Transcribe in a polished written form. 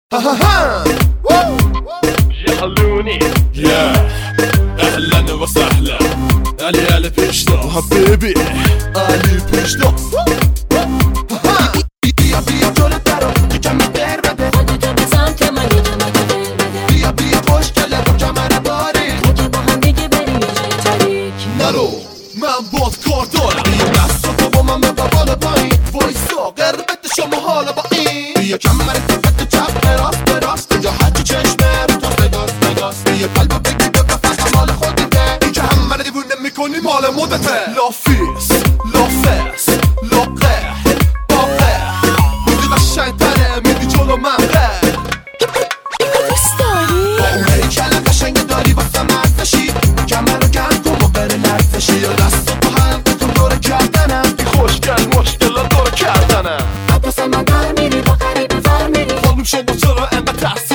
جهلوني يا اهلا وسهلا علي پیشتا حبیبی علی پیشتا بیا بیا جلو درو که کمی در بده خودتو بزن که من یه جمعه که دل بده بیا بیا خوشگله با کمر باری که با هم دیگه بریم یه جای تاریک نرو من باد کار دارم بیا دستاتو با من ببر بالا پایین وایسا قربت شما حالا با این بیا کمر تفت چپ راست به راست اینجا هرچی چشمه رو تا نگاست بیا قلبو بگی به فقط مال خودته این که همه رو دیوونه میکنی مال مدته لافیس لافس لاقه باقه بودی قشنگتره میدی جلو من دوست داری؟ با اونایی کلم قشنگ داری واسه مرد بشی کمر رو گرم کن و بره نرفشی یا دستاتو هم بکن دوره کردنم بی خوشگل مشکلات داره کردنم حتی من در میری با غریبه ور میری خانوم شما چرا انقدر